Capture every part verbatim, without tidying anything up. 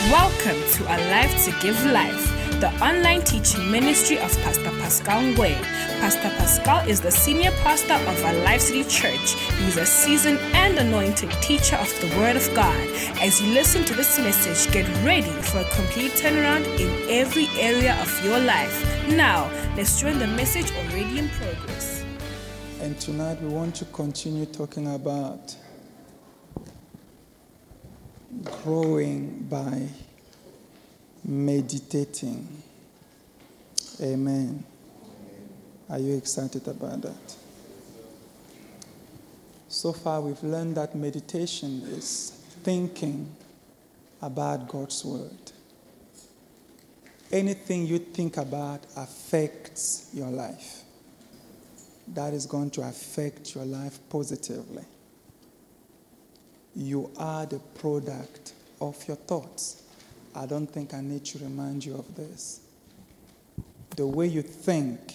Welcome to Alive to Give Life, the online teaching ministry of Pastor Pascal Ngwe. Pastor Pascal is the senior pastor of Alive City Church. He is a seasoned and anointed teacher of the Word of God. As you listen to this message, get ready for a complete turnaround in every area of your life. Now, let's join the message already in progress. And tonight we want to continue talking about growing by meditating. Amen. Are you excited about that? So far we've learned that meditation is thinking about God's word. Anything you think about affects your life. That is going to affect your life positively. You are the product of your thoughts. I don't think I need to remind you of this. The way you think,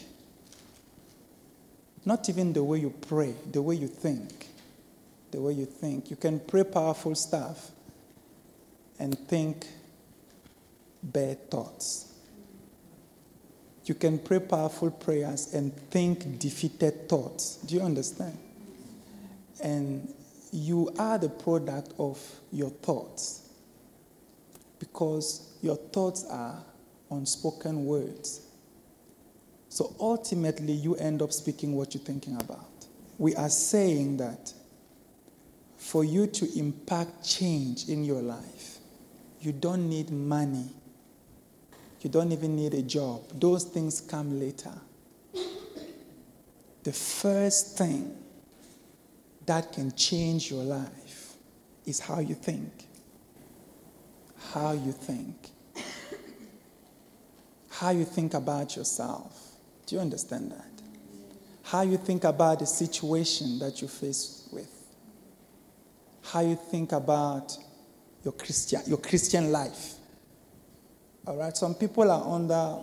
not even the way you pray, the way you think. The way you think. You can pray powerful stuff and think bad thoughts. You can pray powerful prayers and think defeated thoughts. Do you understand? And you are the product of your thoughts because your thoughts are unspoken words. So ultimately, you end up speaking what you're thinking about. We are saying that for you to impact change in your life, you don't need money. You don't even need a job. Those things come later. The first thing that can change your life is how you think. How you think. How you think about yourself. Do you understand that? How you think about the situation that you face with. How you think about your Christian, your Christian life. All right? Some people are under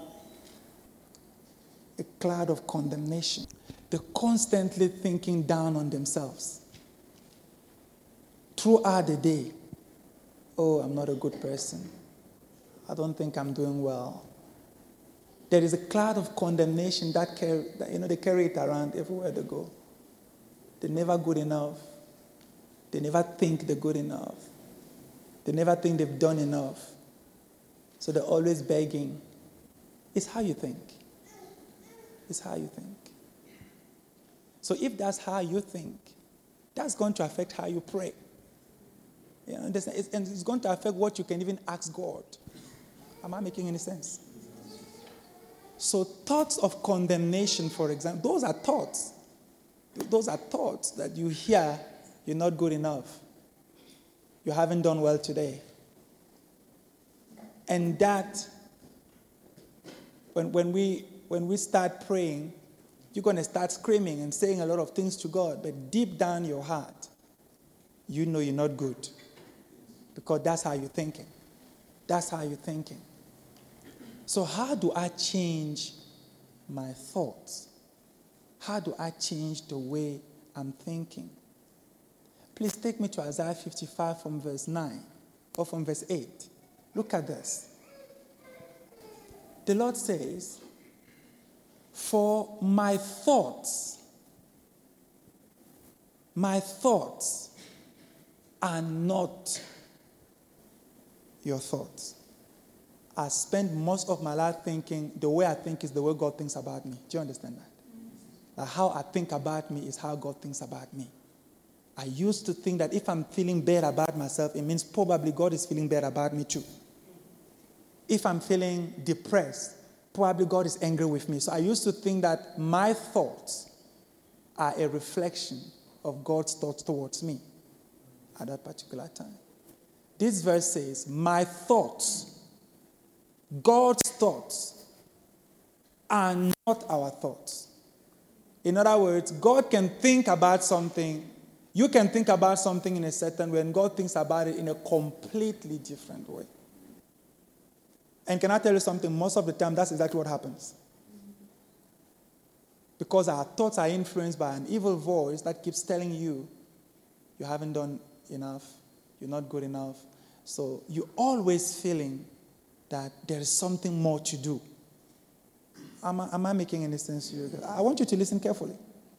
a cloud of condemnation. They're constantly thinking down on themselves. Throughout the day, oh, I'm not a good person. I don't think I'm doing well. There is a cloud of condemnation that, carry, that you know, they carry it around everywhere they go. They're never good enough. They never think they're good enough. They never think they've done enough. So they're always begging. It's how you think. It's how you think. So if that's how you think, that's going to affect how you pray. You know, and it's going to affect what you can even ask God. Am I making any sense? So thoughts of condemnation, for example, those are thoughts. Those are thoughts that you hear, you're not good enough. You haven't done well today. And that, when, when, we, when we start praying, you're going to start screaming and saying a lot of things to God, but deep down your heart, you know you're not good. Because that's how you're thinking. That's how you're thinking. So how do I change my thoughts? How do I change the way I'm thinking? Please take me to Isaiah fifty-five from verse nine or from verse eight. Look at this. The Lord says, for my thoughts, my thoughts are not your thoughts. I spend most of my life thinking the way I think is the way God thinks about me. Do you understand that? Like how I think about me is how God thinks about me. I used to think that if I'm feeling bad about myself, it means probably God is feeling bad about me too. If I'm feeling depressed, probably God is angry with me. So I used to think that my thoughts are a reflection of God's thoughts towards me at that particular time. This verse says, my thoughts, God's thoughts, are not our thoughts. In other words, God can think about something, you can think about something in a certain way, and God thinks about it in a completely different way. And can I tell you something? Most of the time, that's exactly what happens. Because our thoughts are influenced by an evil voice that keeps telling you, you haven't done enough, you're not good enough. So you're always feeling that there is something more to do. Am I, am I making any sense to you? I want you to listen carefully.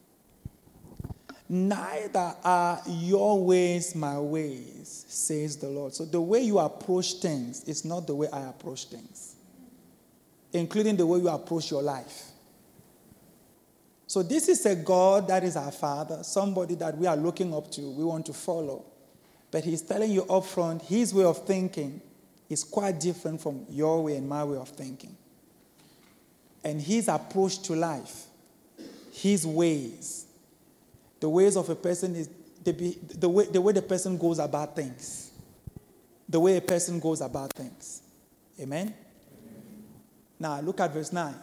Neither are your ways my ways, says the Lord. So the way you approach things is not the way I approach things, including the way you approach your life. So this is a God that is our Father, somebody that we are looking up to, we want to follow. But he's telling you up front, his way of thinking is quite different from your way and my way of thinking. And his approach to life, his ways, the ways of a person is the, the, way, the way the person goes about things. The way a person goes about things. Amen? Amen? Now look at verse nine.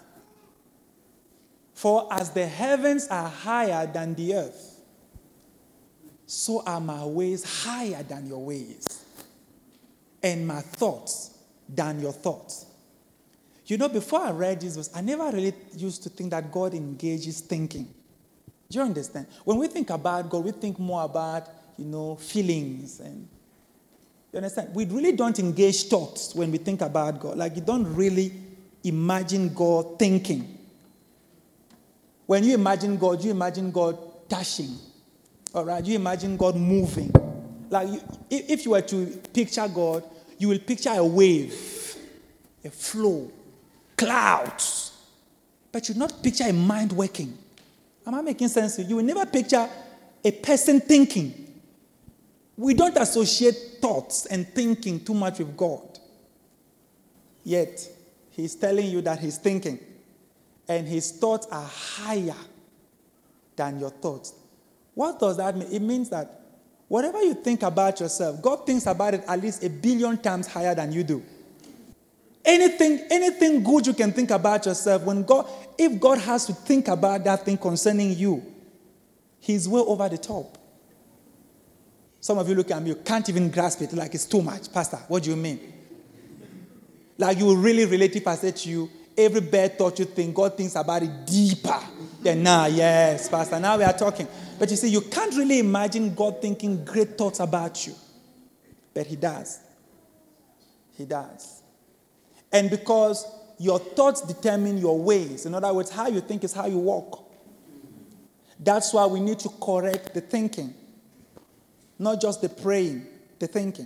For as the heavens are higher than the earth, so are my ways higher than your ways, and my thoughts than your thoughts. You know, before I read this verse, I never really used to think that God engages thinking. Do you understand? When we think about God, we think more about, you know, feelings. And you understand? We really don't engage thoughts when we think about God. Like, you don't really imagine God thinking. When you imagine God, you imagine God touching. All right? You imagine God moving. Like, you, if you were to picture God, you will picture a wave, a flow, clouds. But you not picture a mind working. Am I making sense to you? You will never picture a person thinking. We don't associate thoughts and thinking too much with God. Yet, he's telling you that he's thinking. And his thoughts are higher than your thoughts. What does that mean? It means that whatever you think about yourself, God thinks about it at least a billion times higher than you do. Anything, anything good you can think about yourself, when God, if God has to think about that thing concerning you, he's way over the top. Some of you look at me, you can't even grasp it, like it's too much. Pastor, what do you mean? Like you will really relate if I say to you, every bad thought you think, God thinks about it deeper. Then now, yes, Pastor, now we are talking. But you see, you can't really imagine God thinking great thoughts about you. But he does. He does. And because your thoughts determine your ways, in other words, how you think is how you walk. That's why we need to correct the thinking. Not just the praying, the thinking.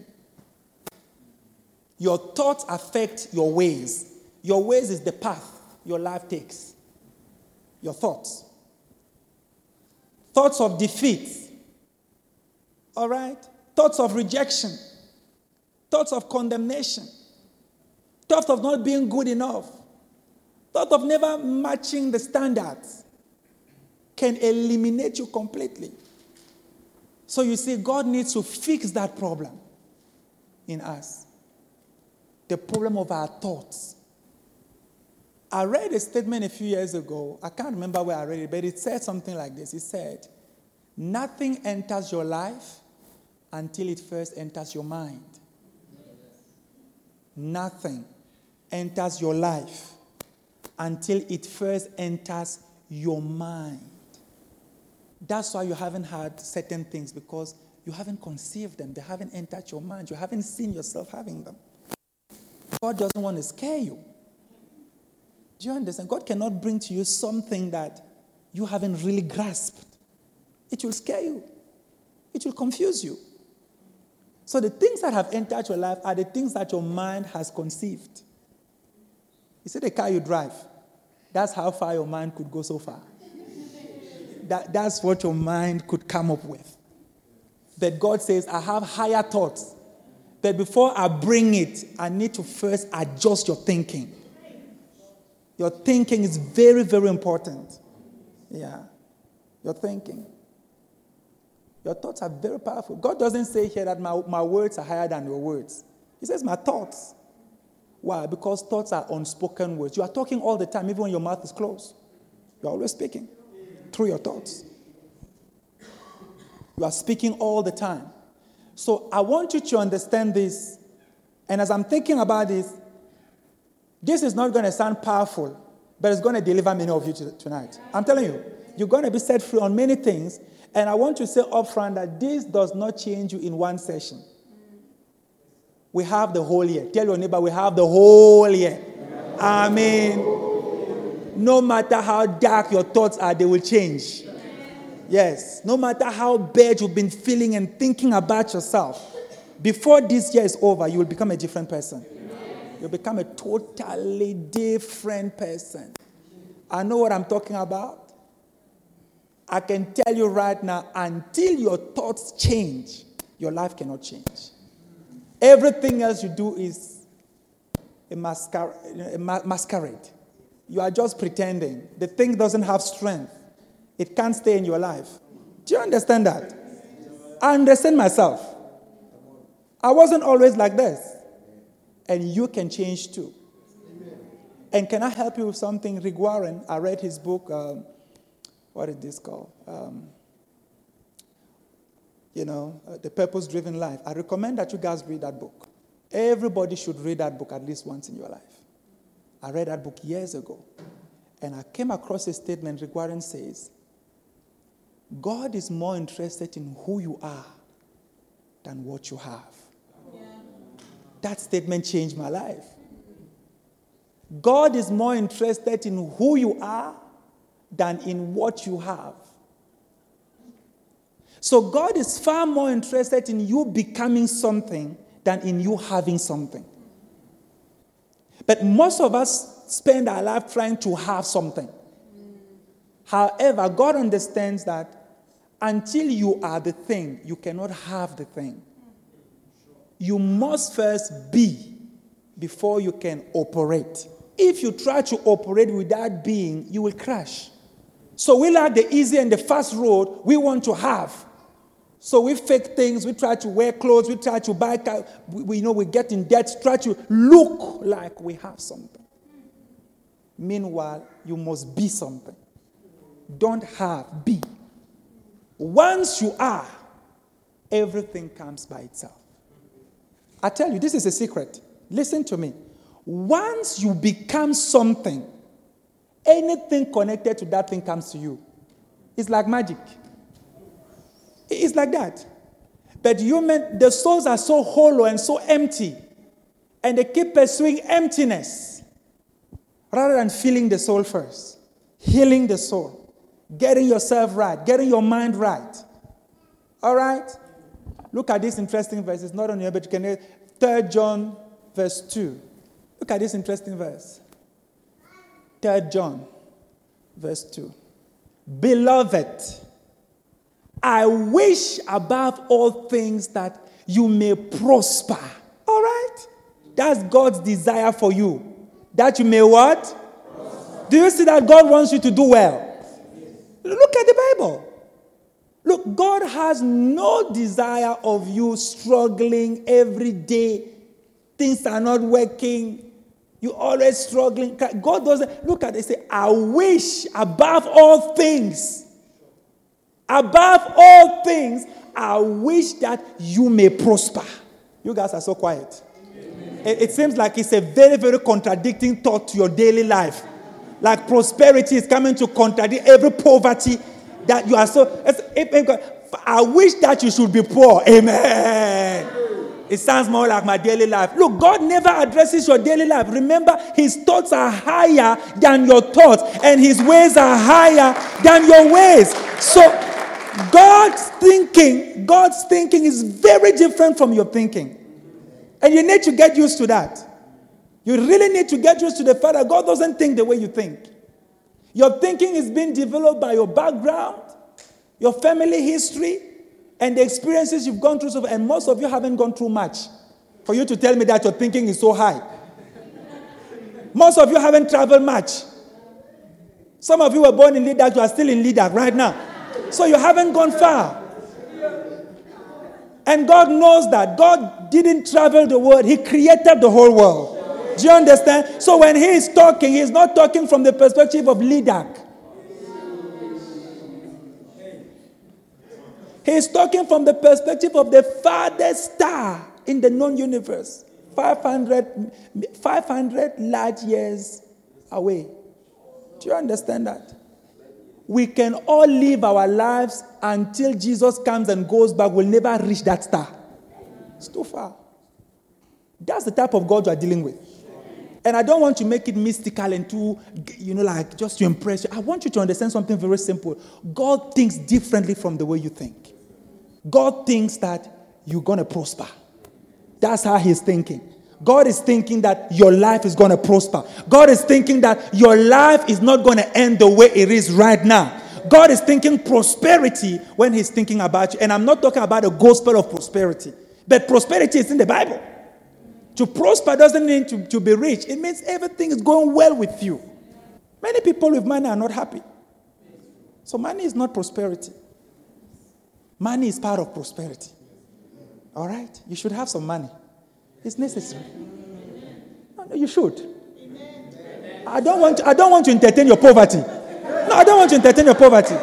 Your thoughts affect your ways. Your ways is the path your life takes. Your thoughts. Thoughts of defeat. All right? Thoughts of rejection. Thoughts of condemnation. Thoughts of not being good enough. Thought of never matching the standards can eliminate you completely. So you see, God needs to fix that problem in us. The problem of our thoughts. I read a statement a few years ago. I can't remember where I read it, but it said something like this. It said, nothing enters your life until it first enters your mind. Nothing enters your life until it first enters your mind. That's why you haven't had certain things, because you haven't conceived them. They haven't entered your mind. You haven't seen yourself having them. God doesn't want to scare you. Do you understand? God cannot bring to you something that you haven't really grasped. It will scare you. It will confuse you. So the things that have entered your life are the things that your mind has conceived. You see the car you drive, that's how far your mind could go so far. That, that's what your mind could come up with. But God says, I have higher thoughts. But before I bring it, I need to first adjust your thinking. Your thinking is very, very important. Yeah. Your thinking. Your thoughts are very powerful. God doesn't say here that my, my words are higher than your words. He says my thoughts. Why? Because thoughts are unspoken words. You are talking all the time, even when your mouth is closed. You're always speaking through your thoughts. You are speaking all the time. So I want you to understand this. And as I'm thinking about this, this is not going to sound powerful, but it's going to deliver many of you to, tonight. I'm telling you, you're going to be set free on many things. And I want to say up front that this does not change you in one session. We have the whole year. Tell your neighbor, we have the whole year. Amen. No matter how dark your thoughts are, they will change. Yes. No matter how bad you've been feeling and thinking about yourself, before this year is over, you will become a different person. You'll become a totally different person. I know what I'm talking about. I can tell you right now, until your thoughts change, your life cannot change. Everything else you do is a, masquer- a ma- masquerade. You are just pretending. The thing doesn't have strength. It can't stay in your life. Do you understand that? I understand myself. I wasn't always like this. And you can change too. And can I help you with something? Rick Warren, I read his book. Um, what is this called? Um, you know, uh, The Purpose-Driven Life. I recommend that you guys read that book. Everybody should read that book at least once in your life. I read that book years ago. And I came across a statement Rick Warren says, God is more interested in who you are than what you have. Yeah. That statement changed my life. God is more interested in who you are than in what you have. So God is far more interested in you becoming something than in you having something. But most of us spend our life trying to have something. However, God understands that until you are the thing, you cannot have the thing. You must first be before you can operate. If you try to operate without being, you will crash. So we like the easy and the fast road we want to have. So we fake things, we try to wear clothes, we try to buy cars, we, we you know we get in debt, try to look like we have something. Meanwhile, you must be something. Don't have, be. Once you are, everything comes by itself. I tell you, this is a secret. Listen to me. Once you become something, anything connected to that thing comes to you. It's like magic. It's like that. But human, the souls are so hollow and so empty, and they keep pursuing emptiness rather than filling the soul first, healing the soul, getting yourself right, getting your mind right. All right? Look at this interesting verse. It's not on here, but you can read Third John verse two. Look at this interesting verse. Third John verse two. Beloved, I wish above all things that you may prosper. All right? That's God's desire for you. That you may what? Prosper. Do you see that God wants you to do well? Look at the Bible. Look, God has no desire of you struggling every day. Things are not working. You're always struggling. God doesn't. Look at it. Say, I wish above all things. Above all things, I wish that you may prosper. You guys are so quiet. It, it seems like it's a very, very contradicting thought to your daily life. Like prosperity is coming to contradict every poverty that you are so... If, if, I wish that you should be poor. Amen. It sounds more like my daily life. Look, God never addresses your daily life. Remember, his thoughts are higher than your thoughts, and his ways are higher than your ways. So, God's thinking, God's thinking is very different from your thinking. And you need to get used to that. You really need to get used to the fact that God doesn't think the way you think. Your thinking is being developed by your background, your family history, and the experiences you've gone through. And most of you haven't gone through much for you to tell me that your thinking is so high. Most of you haven't traveled much. Some of you were born in Lidak, you are still in Lidak right now. So you haven't gone far. And God knows that. God didn't travel the world. He created the whole world. Do you understand? So when he is talking, he is not talking from the perspective of Lidak. He is talking from the perspective of the farthest star in the known universe. five hundred, five hundred light years away. Do you understand that? We can all live our lives until Jesus comes and goes back. We'll never reach that star. It's too far. That's the type of God you are dealing with. And I don't want to make it mystical and too, you know, like just to impress you. I want you to understand something very simple. God thinks differently from the way you think. God thinks that you're going to prosper. That's how he's thinking. God is thinking that your life is going to prosper. God is thinking that your life is not going to end the way it is right now. God is thinking prosperity when he's thinking about you. And I'm not talking about the gospel of prosperity. But prosperity is in the Bible. To prosper doesn't mean to, to be rich. It means everything is going well with you. Many people with money are not happy. So money is not prosperity. Money is part of prosperity. All right? You should have some money. It's necessary. No, no, you should. I don't want to, I don't want to entertain your poverty. No, I don't want to entertain your poverty.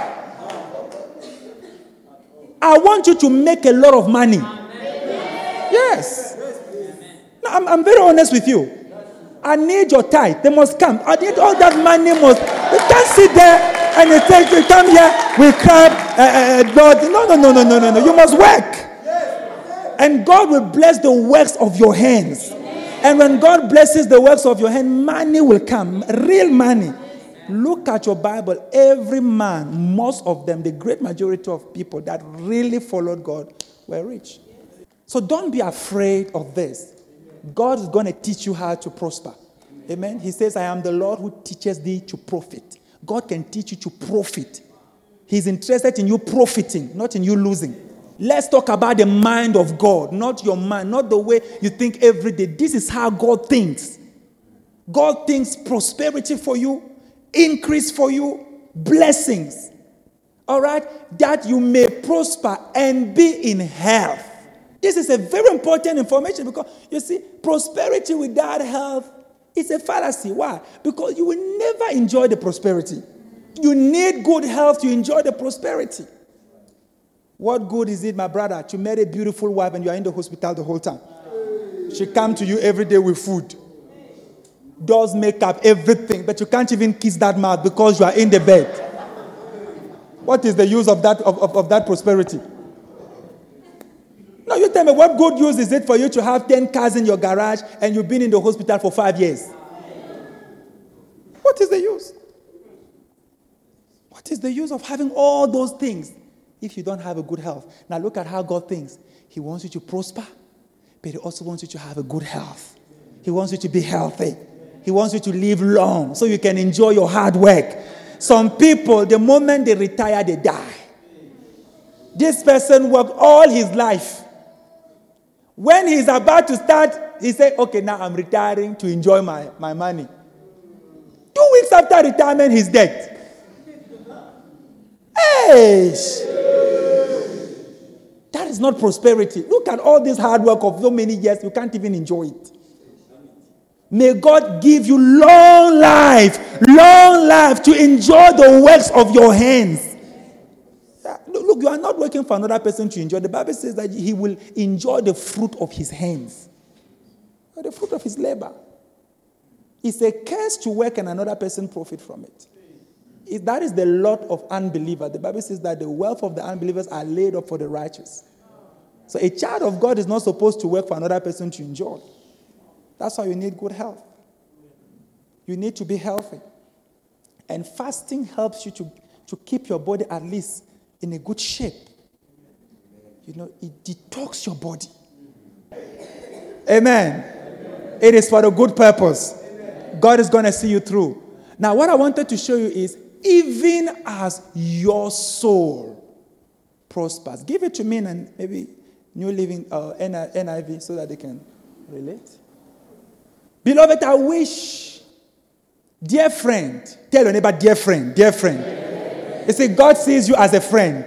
I want you to make a lot of money. Yes. No, I'm, I'm very honest with you. I need your tithe. They must come. I need all that money must. You can't sit there and you think you come here, we clap, uh, uh, God. No, no, no, no, no, no, no. You must work. And God will bless the works of your hands. And when God blesses the works of your hand, money will come. Real money. Look at your Bible. Every man, most of them, the great majority of people that really followed God were rich. So don't be afraid of this. God is going to teach you how to prosper. Amen. He says, I am the Lord who teaches thee to profit. God can teach you to profit. He's interested in you profiting, not in you losing. Let's talk about the mind of God, not your mind, not the way you think every day. This is how God thinks. God thinks prosperity for you, increase for you, blessings. All right? That you may prosper and be in health. This is a very important information because, you see, prosperity without health is a fallacy. Why? Because you will never enjoy the prosperity. You need good health to enjoy the prosperity. What good is it, my brother, to marry a beautiful wife and you are in the hospital the whole time? She comes to you every day with food. Does makeup, everything, but you can't even kiss that mouth because you are in the bed. What is the use of that, of, of, of that prosperity? No, you tell me, what good use is it for you to have ten cars in your garage and you've been in the hospital for five years? What is the use? What is the use of having all those things if you don't have a good health? Now look at how God thinks. He wants you to prosper, but he also wants you to have a good health. He wants you to be healthy. He wants you to live long so you can enjoy your hard work. Some people, the moment they retire, they die. This person worked all his life. When he's about to start, he said, okay, now I'm retiring to enjoy my, my money. Two weeks after retirement, he's dead. Hey! That is not prosperity. Look at all this hard work of so many years. You can't even enjoy it. May God give you long life, long life to enjoy the works of your hands. Yeah, look, you are not working for another person to enjoy. The Bible says that he will enjoy the fruit of his hands. The fruit of his labor. It's a curse to work and another person profit from it. If that is the lot of unbelievers. The Bible says that the wealth of the unbelievers are laid up for the righteous. So a child of God is not supposed to work for another person to enjoy. That's why you need good health. You need to be healthy. And fasting helps you to, to keep your body at least in a good shape. You know, it detox your body. Amen. Amen. It is for a good purpose. Amen. God is going to see you through. Now, what I wanted to show you is, even as your soul prospers. Give it to me and maybe New Living uh, N I V so that they can relate. Beloved, I wish, dear friend, tell your neighbor, dear friend, dear friend. You see, God sees you as a friend.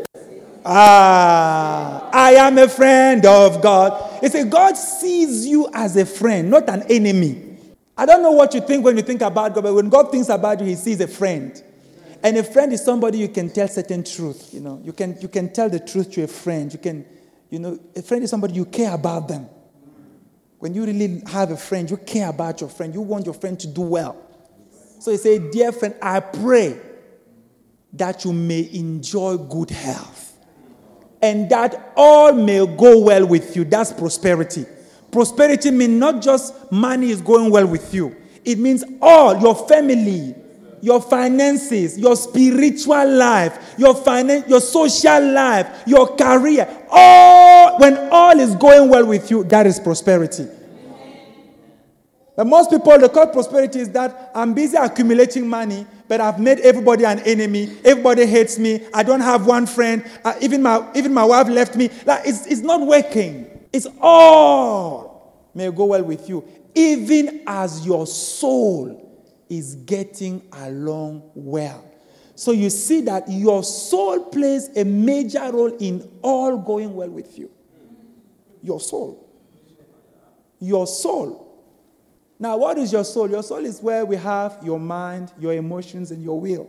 Ah, I am a friend of God. You see, God sees you as a friend, not an enemy. I don't know what you think when you think about God, but when God thinks about you, he sees a friend. And a friend is somebody you can tell certain truth. You know, you can you can tell the truth to a friend. You can, you know, a friend is somebody you care about them. When you really have a friend, you care about your friend. You want your friend to do well. So he said, dear friend, I pray that you may enjoy good health and that all may go well with you. That's prosperity. Prosperity means not just money is going well with you. It means all, your family, your finances, your spiritual life, your finan- your social life, your career. All, when all is going well with you, that is prosperity. But most people, they call prosperity is that I'm busy accumulating money, but I've made everybody an enemy. Everybody hates me. I don't have one friend. Uh, even my even my wife left me. Like it's it's not working. It's all may go well with you, even as your soul is getting along well. So you see that your soul plays a major role in all going well with you. Your soul. Your soul. Now, what is your soul? Your soul is where we have your mind, your emotions, and your will.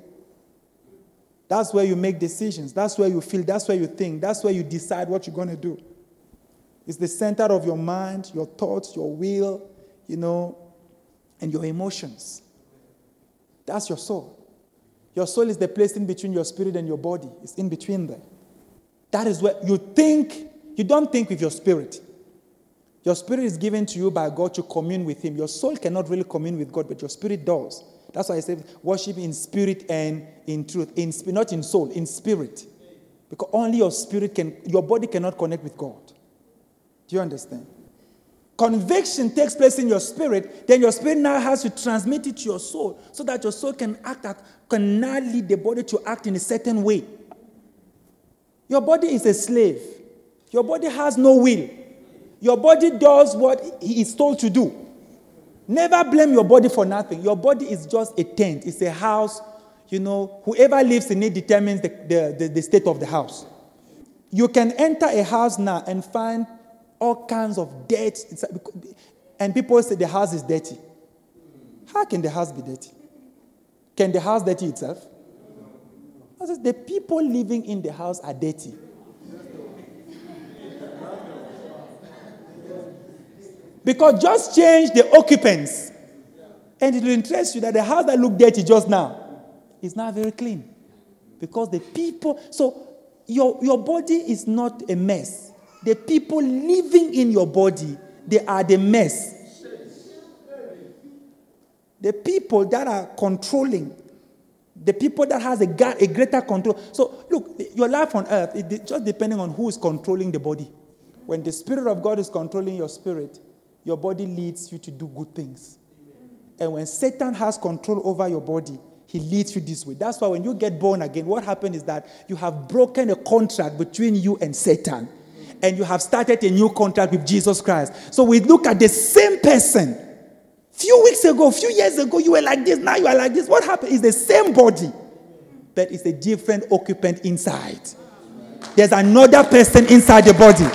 That's where you make decisions. That's where you feel. That's where you think. That's where you decide what you're going to do. It's the center of your mind, your thoughts, your will, you know, and your emotions. That's your soul. Your soul is the place in between your spirit and your body. It's in between there. That is where you think. You don't think with your spirit. Your spirit is given to you by God to commune with Him. Your soul cannot really commune with God, but your spirit does. That's why I say worship in spirit and in truth. In not in soul, in spirit. Because only your spirit can, your body cannot connect with God. Do you understand? Conviction takes place in your spirit, then your spirit now has to transmit it to your soul so that your soul can act, can now lead the body to act in a certain way. Your body is a slave. Your body has no will. Your body does what he is told to do. Never blame your body for nothing. Your body is just a tent. It's a house. You know, whoever lives in it determines the, the, the, the state of the house. You can enter a house now and find all kinds of dirt. And people say the house is dirty. How can the house be dirty? Can the house dirty itself? The people living in the house are dirty. Because just change the occupants. And it will interest you that the house that looked dirty just now is now very clean. Because the people, so your, your body is not a mess. The people living in your body, they are the mess. The people that are controlling, the people that has a, a greater control. So look, your life on earth, it just depending on who is controlling the body. When the Spirit of God is controlling your spirit, your body leads you to do good things. And when Satan has control over your body, he leads you this way. That's why when you get born again, what happens is that you have broken a contract between you and Satan. And you have started a new contract with Jesus Christ. So we look at the same person. Few weeks ago, few years ago, you were like this, now you are like this. What happened is the same body, but it's a different occupant inside. There's another person inside the body.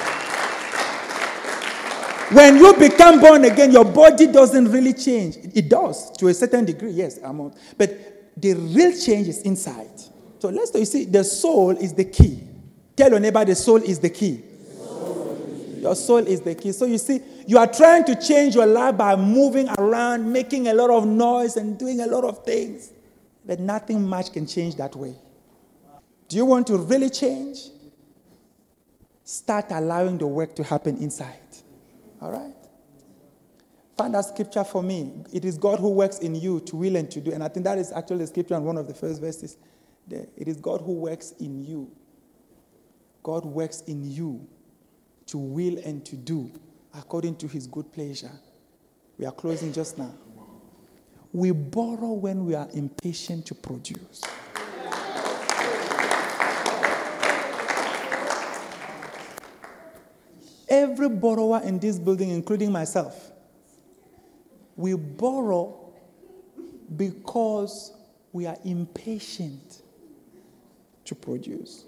When you become born again, your body doesn't really change. It does, to a certain degree, yes. I'm on, but the real change is inside. So let's you see, the soul is the key. Tell your neighbor the soul is the key. Your soul is the key. So you see, you are trying to change your life by moving around, making a lot of noise and doing a lot of things. But nothing much can change that way. Do you want to really change? Start allowing the work to happen inside. All right? Find that scripture for me. It is God who works in you to will and to do. And I think that is actually the scripture in one of the first verses. There. It is God who works in you. God works in you to will and to do according to his good pleasure. We are closing just now. We borrow when we are impatient to produce. Every borrower in this building, including myself, we borrow because we are impatient to produce.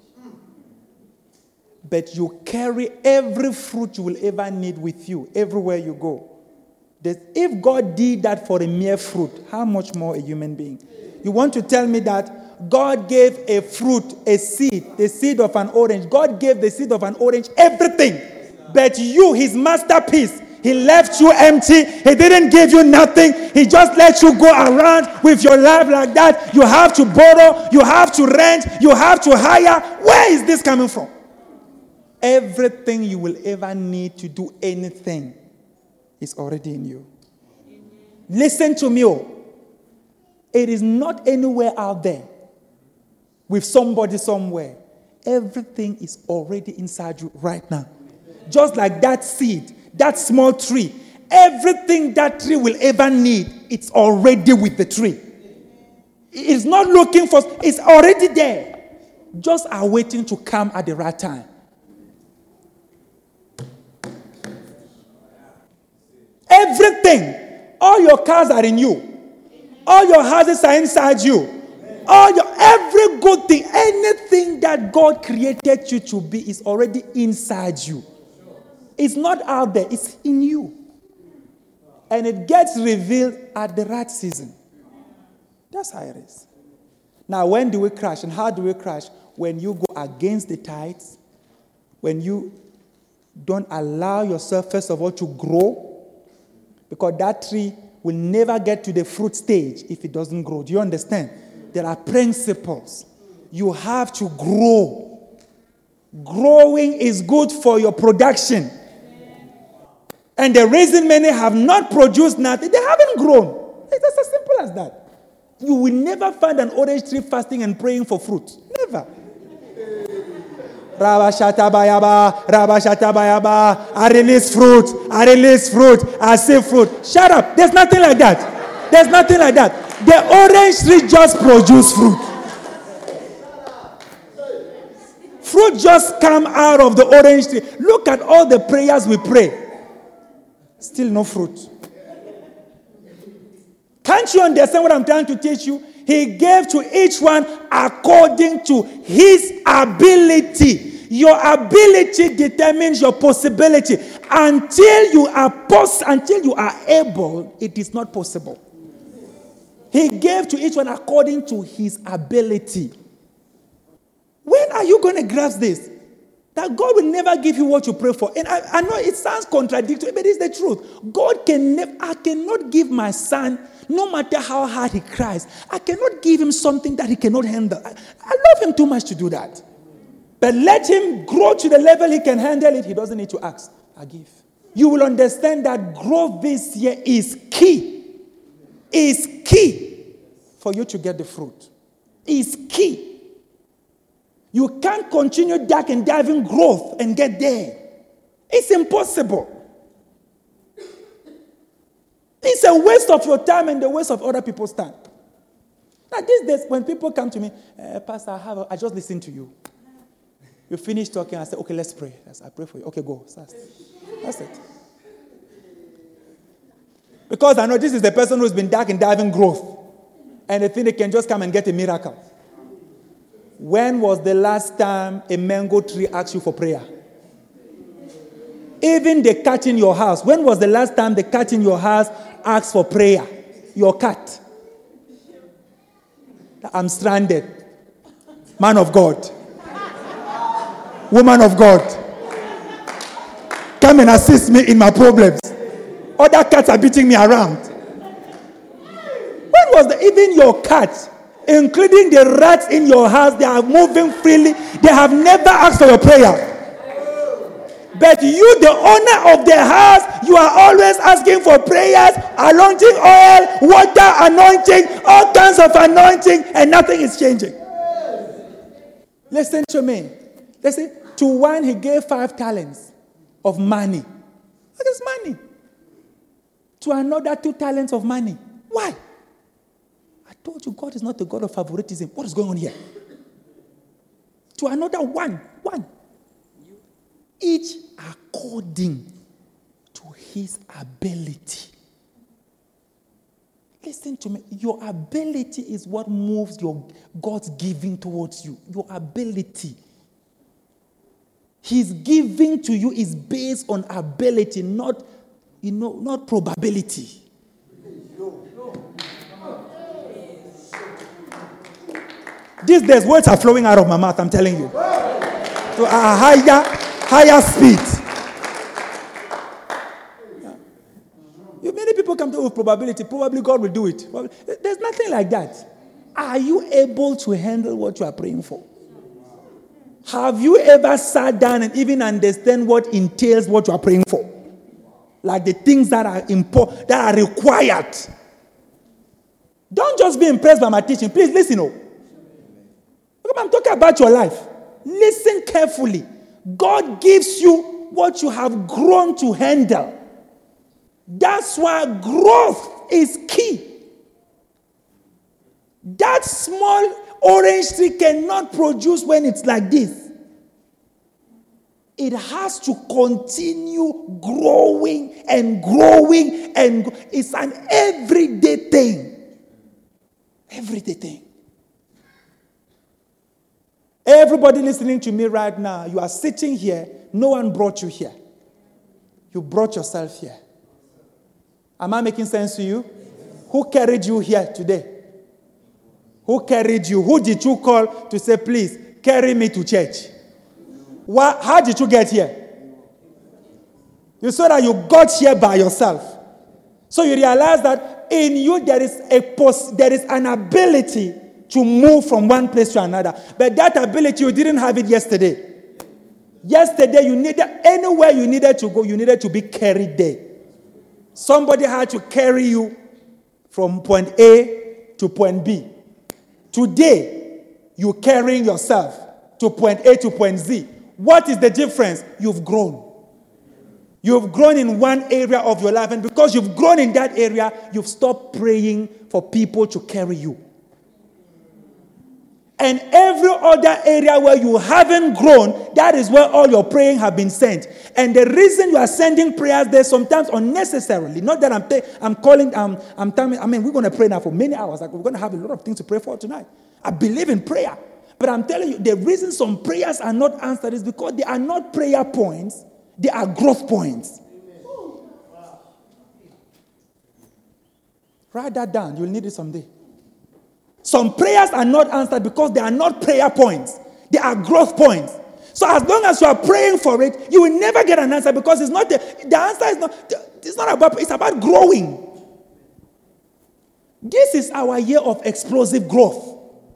But you carry every fruit you will ever need with you everywhere you go. That if God did that for a mere fruit, how much more a human being? You want to tell me that God gave a fruit, a seed, the seed of an orange. God gave the seed of an orange everything. But you, his masterpiece, he left you empty. He didn't give you nothing. He just let you go around with your life like that. You have to borrow. You have to rent. You have to hire. Where is this coming from? Everything you will ever need to do anything is already in you. Amen. Listen to me. Oh. It is not anywhere out there with somebody somewhere. Everything is already inside you right now. Just like that seed, that small tree. Everything that tree will ever need, it's already with the tree. It's not looking for, it's already there. Just awaiting to come at the right time. Everything, all your cars are in you. All your houses are inside you. All your, every good thing, anything that God created you to be is already inside you. It's not out there, it's in you. And it gets revealed at the right season. That's how it is. Now, when do we crash and how do we crash? When you go against the tides, when you don't allow yourself, first of all, to grow, because that tree will never get to the fruit stage if it doesn't grow. Do you understand? There are principles. You have to grow. Growing is good for your production. And the reason many have not produced nothing, they haven't grown. It's as simple as that. You will never find an orange tree fasting and praying for fruit. Never. Rabashatabayaba, Rabashatabayaba, I release fruit, I release fruit, I see fruit. Shut up. There's nothing like that. There's nothing like that. The orange tree just produces fruit. Fruit just come out of the orange tree. Look at all the prayers we pray. Still no fruit. Can't you understand what I'm trying to teach you? He gave to each one according to his ability. Your ability determines your possibility. Until you are pos- until you are able, it is not possible. He gave to each one according to his ability. When are you going to grasp this? That God will never give you what you pray for. And I, I know it sounds contradictory, but it's the truth. God can never, I cannot give my son, no matter how hard he cries, I cannot give him something that he cannot handle. I, I love him too much to do that. But let him grow to the level he can handle it. He doesn't need to ask. I give. You will understand that growth this year is key. Is key for you to get the fruit. Is key. You can't continue dark and diving growth and get there. It's impossible. It's a waste of your time and the waste of other people's time. Now these days, when people come to me, eh, Pastor, I, have a, I just listened to you. You finish talking, I say, okay, let's pray. I pray for you. Okay, go. That's, that's it. Because I know this is the person who's been dark and diving growth. And they think they can just come and get a miracle. When was the last time a mango tree asked you for prayer? Even the cat in your house. When was the last time the cat in your house asked for prayer? Your cat. I'm stranded. Man of God. Woman of God. Come and assist me in my problems. Other cats are beating me around. When was the, even your cat, including the rats in your house, they are moving freely. They have never asked for your prayer. But you, the owner of the house, you are always asking for prayers, anointing oil, water anointing, all kinds of anointing, and nothing is changing. Listen to me. Listen, to one he gave five talents of money. That is money. To another, two talents of money. Why? I told you God is not a God of favoritism. What is going on here? To another, one. One. Each according to his ability. Listen to me. Your ability is what moves your God's giving towards you. Your ability. His giving to you is based on ability, not, you know, not probability. These days, words are flowing out of my mouth, I'm telling you. To a higher, higher speed. Yeah. You, many people come to with probability. Probably God will do it. There's nothing like that. Are you able to handle what you are praying for? Have you ever sat down and even understand what entails what you are praying for? Like the things that are important, that are required. Don't just be impressed by my teaching. Please listen. Oh. I'm talking about your life. Listen carefully. God gives you what you have grown to handle. That's why growth is key. That small orange tree cannot produce when it's like this. It has to continue growing and growing, and it's an everyday thing. Everyday thing. Everybody listening to me right now, you are sitting here, no one brought you here. You brought yourself here. Am I making sense to you? Who carried you here today? Who carried you? Who did you call to say, please, carry me to church? Why, how did you get here? You saw that you got here by yourself. So you realize that in you there is a pos- there is an ability to move from one place to another. But that ability, you didn't have it yesterday. Yesterday, you needed, anywhere you needed to go, you needed to be carried there. Somebody had to carry you from point A to point B. Today, you're carrying yourself to point A to point Z. What is the difference? You've grown. You've grown in one area of your life, and because you've grown in that area, you've stopped praying for people to carry you. And every other area where you haven't grown, that is where all your praying have been sent. And the reason you are sending prayers there sometimes unnecessarily, not that I'm t- I'm calling, um, I'm telling, I mean, we're going to pray now for many hours. Like, we're going to have a lot of things to pray for tonight. I believe in prayer. But I'm telling you, the reason some prayers are not answered is because they are not prayer points, they are growth points. Write that down. You'll need it someday. Some prayers are not answered because they are not prayer points. They are growth points. So as long as you are praying for it, you will never get an answer because it's not the, the answer is not, it's not about, it's about growing. This is our year of explosive growth.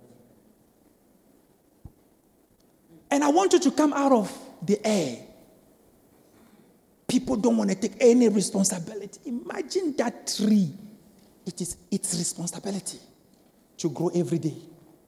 And I want you to come out of the air. People don't want to take any responsibility. Imagine that tree. It is its responsibility to grow every day.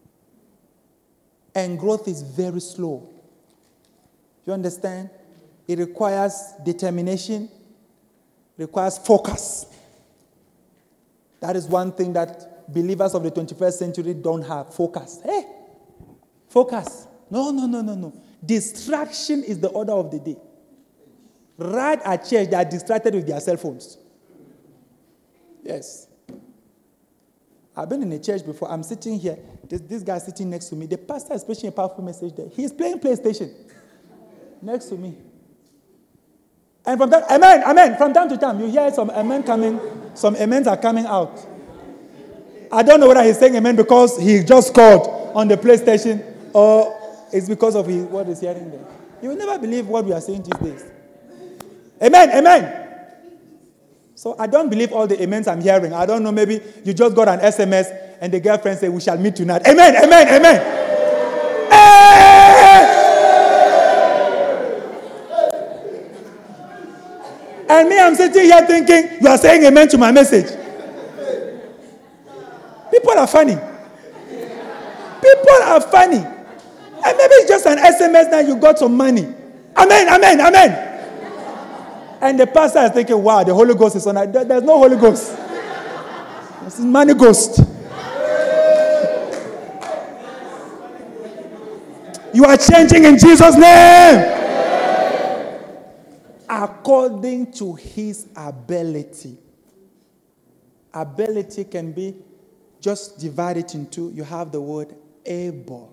And growth is very slow. You understand? It requires determination, requires focus. That is one thing that believers of the twenty-first century don't have. Focus. Hey, focus. No, no, no, no, no. Distraction is the order of the day. Right at church, they are distracted with their cell phones. Yes. I've been in a church before. I'm sitting here. This, this guy sitting next to me. The pastor is preaching a powerful message there. He's playing PlayStation next to me. And from that, amen, amen. From time to time, you hear some amen coming. Some amens are coming out. I don't know whether he's saying amen because he just scored on the PlayStation or it's because of his, what he's hearing there. You will never believe what we are saying these days. Amen, amen. So I don't believe all the amens I'm hearing. I don't know, maybe you just got an S M S and the girlfriend said, we shall meet tonight. Amen, amen, amen. Hey! And me, I'm sitting here thinking, you are saying amen to my message. People are funny. People are funny. And maybe it's just an S M S that you got some money. Amen, amen, amen. And the pastor is thinking, wow, the Holy Ghost is on that. There's no Holy Ghost. This is money ghost. You are changing in Jesus' name. According to his ability. Ability can be just divided into, you have the word able.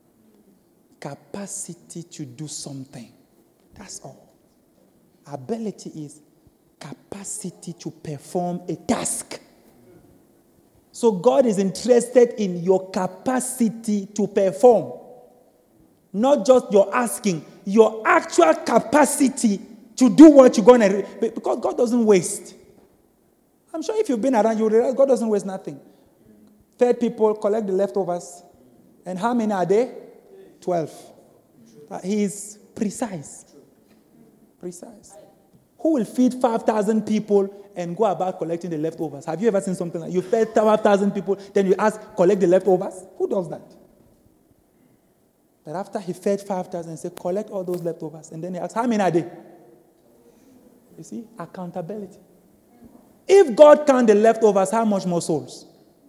Capacity to do something. That's all. Ability is capacity to perform a task. So God is interested in your capacity to perform. Not just your asking, your actual capacity to do what you're going to... Because God doesn't waste. I'm sure if you've been around, you realize God doesn't waste nothing. Third people collect the leftovers. And how many are there? Twelve. Uh, he is precise. Precise. Who will feed five thousand people and go about collecting the leftovers? Have you ever seen something like you fed five thousand people, then you ask, collect the leftovers? Who does that? But after he fed five thousand, he said, collect all those leftovers. And then he asked, how many are they? You see, accountability. If God count the leftovers, how much more souls?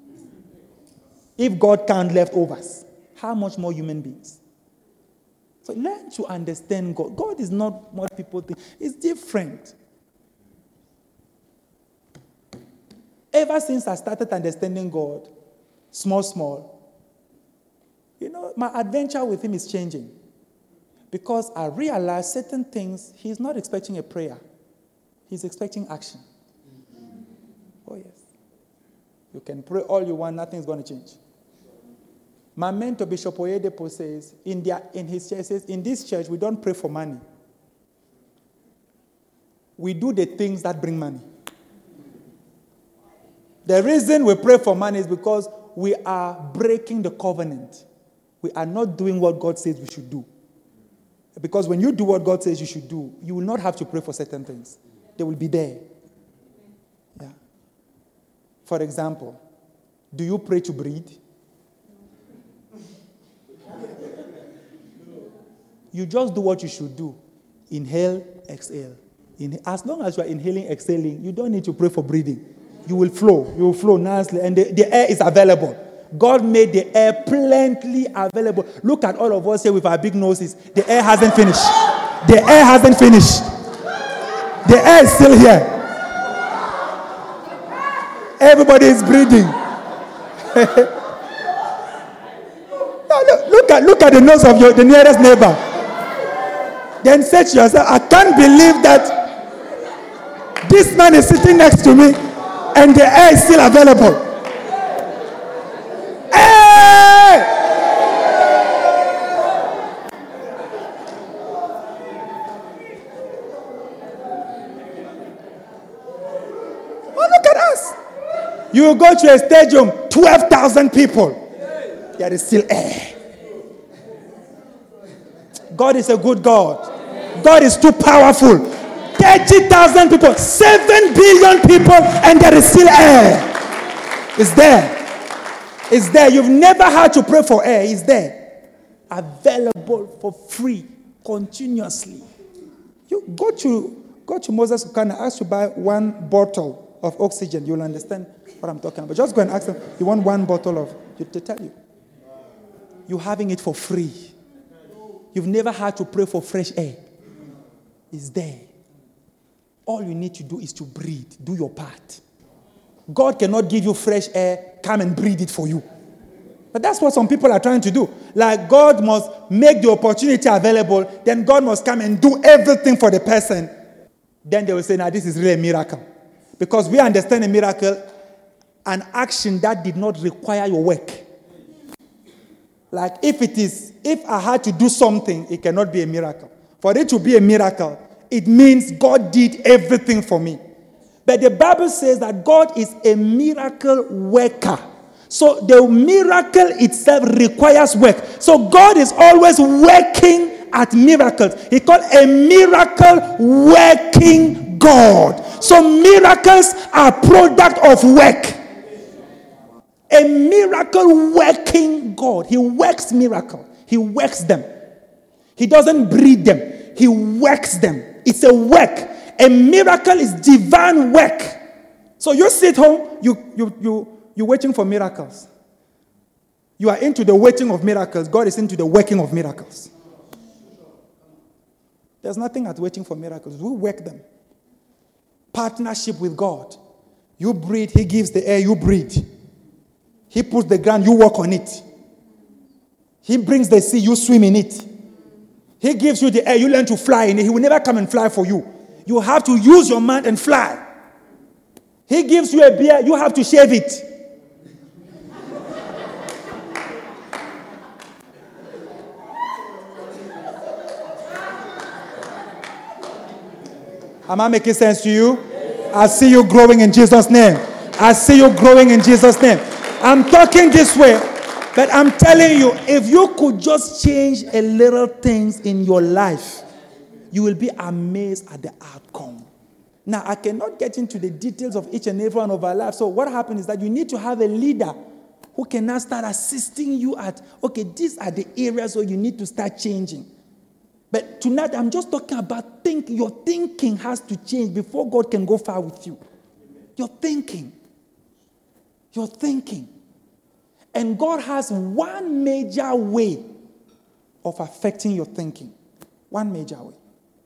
If God count leftovers, how much more human beings? So learn to understand God. God is not what people think. It's different. Ever since I started understanding God, small, small, you know, my adventure with him is changing. Because I realize certain things, he's not expecting a prayer. He's expecting action. Oh, yes. You can pray all you want, nothing's going to change. My mentor, Bishop Oyedepo, says, in, their, in his church, says, in this church, we don't pray for money. We do the things that bring money. The reason we pray for money is because we are breaking the covenant. We are not doing what God says we should do. Because when you do what God says you should do, you will not have to pray for certain things. They will be there. Yeah. For example, do you pray to breathe? You just do what you should do. Inhale, exhale. In, as long as you are inhaling, exhaling, you don't need to pray for breathing. You will flow. You will flow nicely. And the, the air is available. God made the air plenty available. Look at all of us here with our big noses. The air hasn't finished. The air hasn't finished. The air is still here. Everybody is breathing. Now look, look at look at the nose of your the nearest neighbor. Then say to yourself, I can't believe that this man is sitting next to me and the air is still available. Hey! Oh, look at us. You will go to a stadium, twelve thousand people. There is still air. God is a good God. God is too powerful. thirty thousand people, seven billion people, and there is still air. It's there. It's there. You've never had to pray for air. It's there. Available for free, continuously. You go to go to Moses Kukana, ask to buy one bottle of oxygen. You'll understand what I'm talking about. Just go and ask them, you want one bottle of, to tell you. You're having it for free. You've never had to pray for fresh air. It's there. All you need to do is to breathe. Do your part. God cannot give you fresh air. Come and breathe it for you. But that's what some people are trying to do. Like God must make the opportunity available. Then God must come and do everything for the person. Then they will say, now this is really a miracle. Because we understand a miracle, an action that did not require your work. Like if it is, if I had to do something, it cannot be a miracle. For it to be a miracle, it means God did everything for me. But the Bible says that God is a miracle worker. So the miracle itself requires work. So God is always working at miracles. He called a miracle working God. So miracles are product of work. A miracle working God. He works miracles. He works them. He doesn't breed them. He works them. It's a work. A miracle is divine work. So you sit home, you, you, you, you're waiting for miracles. You are into the waiting of miracles. God is into the working of miracles. There's nothing at waiting for miracles. We work them. Partnership with God. You breathe, He gives the air, you breathe. He puts the ground, you walk on it. He brings the sea, you swim in it. He gives you the air, you learn to fly in it. He will never come and fly for you. You have to use your mind and fly. He gives you a beard, you have to shave it. Am I making sense to you? I see you growing in Jesus' name. I see you growing in Jesus' name. I'm talking this way But I'm telling you, if you could just change a little things in your life, you will be amazed at the outcome. Now, I cannot get into the details of each and every one of our lives. So what happens is that you need to have a leader who can now start assisting you at, okay, these are the areas where you need to start changing. But tonight, I'm just talking about thinking. Your thinking has to change before God can go far with you. Your thinking. Your thinking. And God has one major way of affecting your thinking. One major way.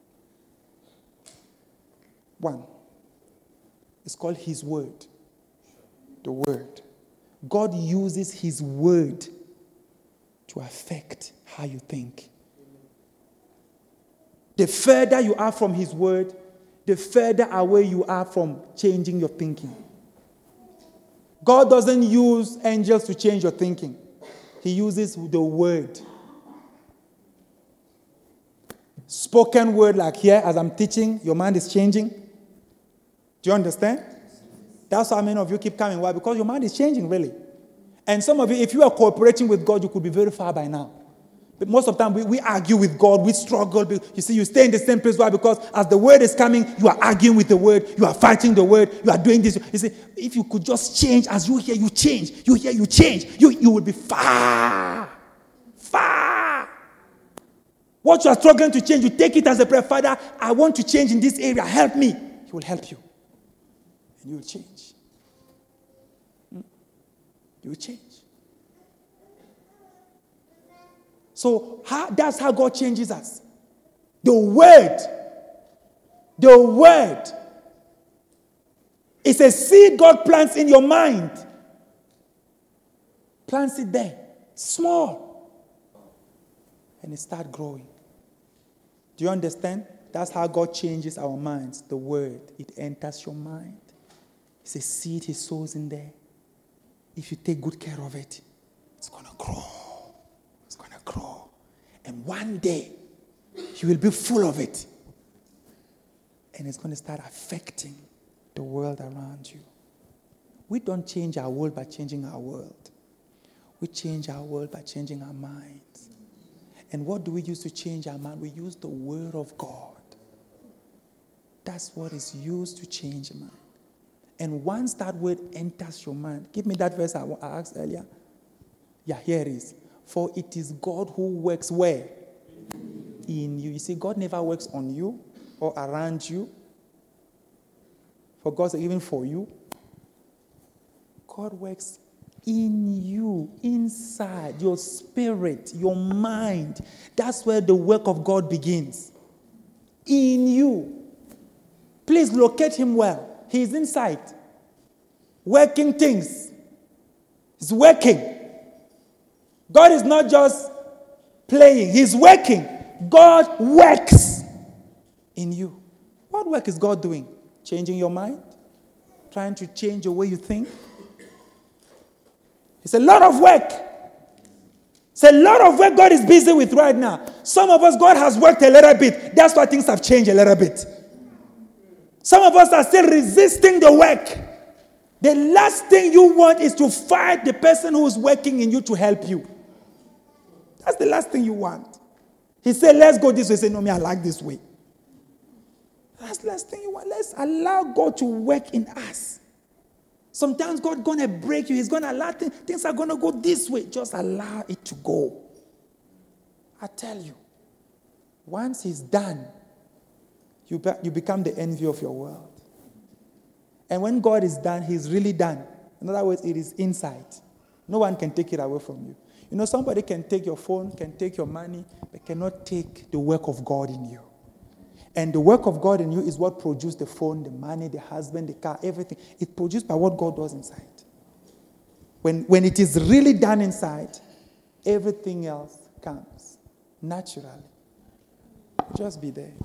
One. It's called His Word. The Word. God uses His Word to affect how you think. The further you are from His Word, the further away you are from changing your thinking. God doesn't use angels to change your thinking. He uses the Word. Spoken word like here, as I'm teaching, your mind is changing. Do you understand? That's how many of you keep coming. Why? Because your mind is changing, really. And some of you, if you are cooperating with God, you could be very far by now. But most of the time, we, we argue with God, we struggle. You see, you stay in the same place. Why? Because as the word is coming, you are arguing with the word, you are fighting the word, you are doing this. You see, if you could just change, as you hear, you change. You hear, you change. You, you will be far, far. What you are struggling to change, you take it as a prayer. Father, I want to change in this area. Help me. He will help you. And you will change. You will change. So how, that's how God changes us. The word, the word is a seed God plants in your mind. Plants it there, small, and it starts growing. Do you understand? That's how God changes our minds. The word, it enters your mind. It's a seed He sows in there. If you take good care of it, it's going to grow. It's going to grow. And one day, you will be full of it. And it's going to start affecting the world around you. We don't change our world by changing our world. We change our world by changing our minds. And what do we use to change our mind? We use the Word of God. That's what is used to change mind. And once that word enters your mind, give me that verse I asked earlier. Yeah, here it is. For it is God who works where? In you. You see, God never works on you or around you. For God's even for you. God works in you, inside, your spirit, your mind. That's where the work of God begins. In you. Please locate Him well. He's inside. Working things. He's working. God is not just playing. He's working. God works in you. What work is God doing? Changing your mind? Trying to change the way you think? It's a lot of work. It's a lot of work God is busy with right now. Some of us, God has worked a little bit. That's why things have changed a little bit. Some of us are still resisting the work. The last thing you want is to fight the person who is working in you to help you. That's the last thing you want. He said, let's go this way. He said, no, me, I like this way. That's the last thing you want. Let's allow God to work in us. Sometimes God's going to break you. He's going to allow things. Things are going to go this way. Just allow it to go. I tell you, once He's done, You, be, you become the envy of your world. And when God is done, He's really done. In other words, it is inside. No one can take it away from you. You know, somebody can take your phone, can take your money, but cannot take the work of God in you. And the work of God in you is what produced the phone, the money, the husband, the car, everything. It's produced by what God does inside. When, when it is really done inside, everything else comes naturally. Just be there.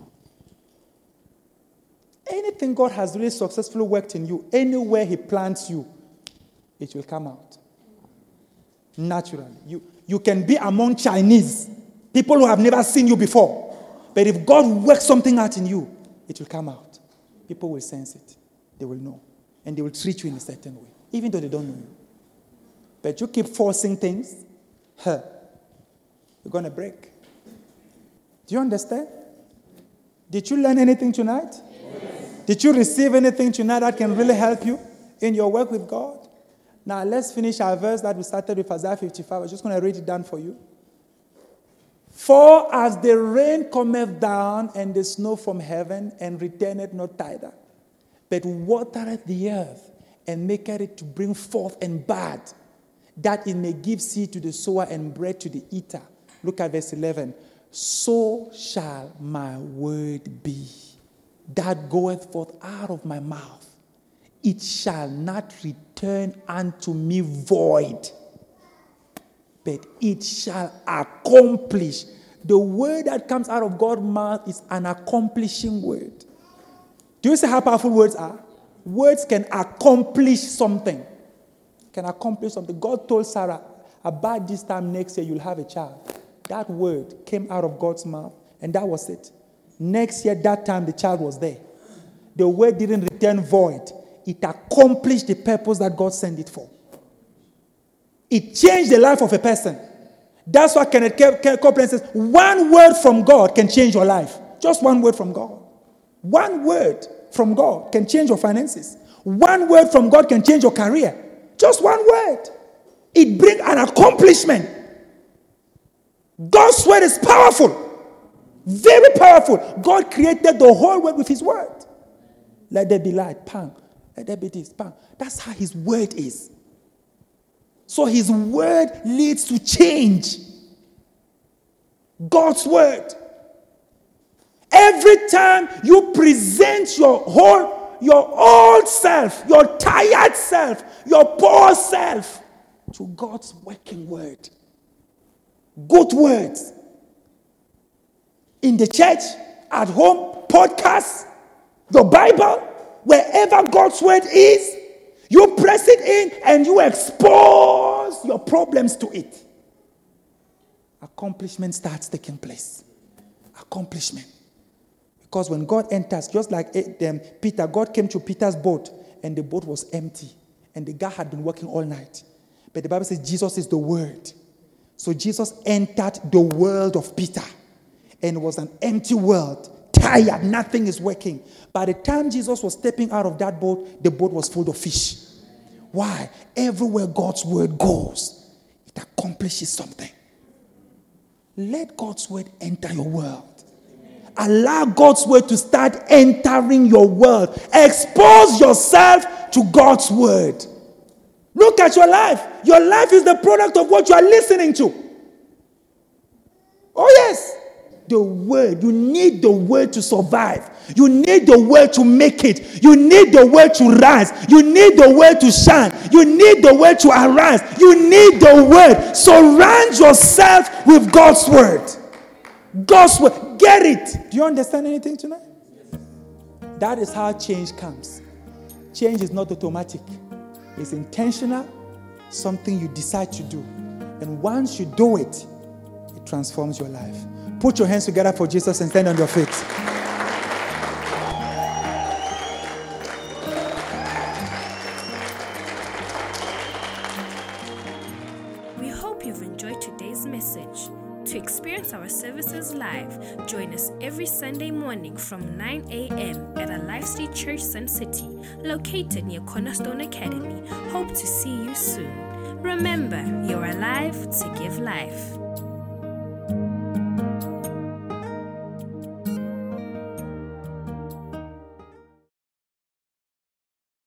Anything God has really successfully worked in you, anywhere He plants you, it will come out. Naturally. You, you can be among Chinese, people who have never seen you before. But if God works something out in you, it will come out. People will sense it. They will know. And they will treat you in a certain way, even though they don't know you. But you keep forcing things, huh, you're going to break. Do you understand? Did you learn anything tonight? Yes. Did you receive anything tonight that can really help you in your work with God? Now, let's finish our verse that we started with, Isaiah fifty-five. I'm just going to read it down for you. For as the rain cometh down and the snow from heaven, and returneth not thither, but watereth the earth, and maketh it to bring forth and bud, that it may give seed to the sower and bread to the eater. Look at verse eleven. So shall my word be that goeth forth out of my mouth. It shall not return unto me void, but it shall accomplish. The word that comes out of God's mouth is an accomplishing word. Do you see how powerful words are? Words can accomplish something. Can accomplish something. God told Sarah, about this time next year you'll have a child. That word came out of God's mouth, and that was it. Next year, that time, the child was there. The word didn't return void. It accomplished the purpose that God sent it for. It changed the life of a person. That's why Kenneth Copeland says, one word from God can change your life. Just one word from God. One word from God can change your finances. One word from God can change your career. Just one word. It brings an accomplishment. God's word is powerful. Very powerful. God created the whole world with his word. Let there be light. Pang. Let there be this. Pang. That's how his word is. So his word leads to change. God's word. Every time you present your whole, your old self, your tired self, your poor self to God's working word. Good words. In the church, at home, podcasts, your Bible, wherever God's word is, you press it in and you expose your problems to it. Accomplishment starts taking place. Accomplishment. Because when God enters, just like um, Peter, God came to Peter's boat and the boat was empty. And the guy had been working all night. But the Bible says Jesus is the word. So Jesus entered the world of Peter. And it was an empty world. Tired, nothing is working. By the time Jesus was stepping out of that boat, the boat was full of fish. Why? Everywhere God's word goes, it accomplishes something. Let God's word enter your world. Allow God's word to start entering your world. Expose yourself to God's word. Look at your life. Your life is the product of what you are listening to. Oh yes. The word. You need the word to survive. You need the word to make it. You need the word to rise. You need the word to shine. You need the word to arise. You need the word. Surround yourself with God's word. God's word. Get it. Do you understand anything tonight? That is how change comes. Change is not automatic. It's intentional. Something you decide to do. And once you do it, it transforms your life. Put your hands together for Jesus and stand on your feet. We hope you've enjoyed today's message. To experience our services live, join us every Sunday morning from nine a.m. at our Life City Church Sun City, located near Cornerstone Academy. Hope to see you soon. Remember, you're alive to give life.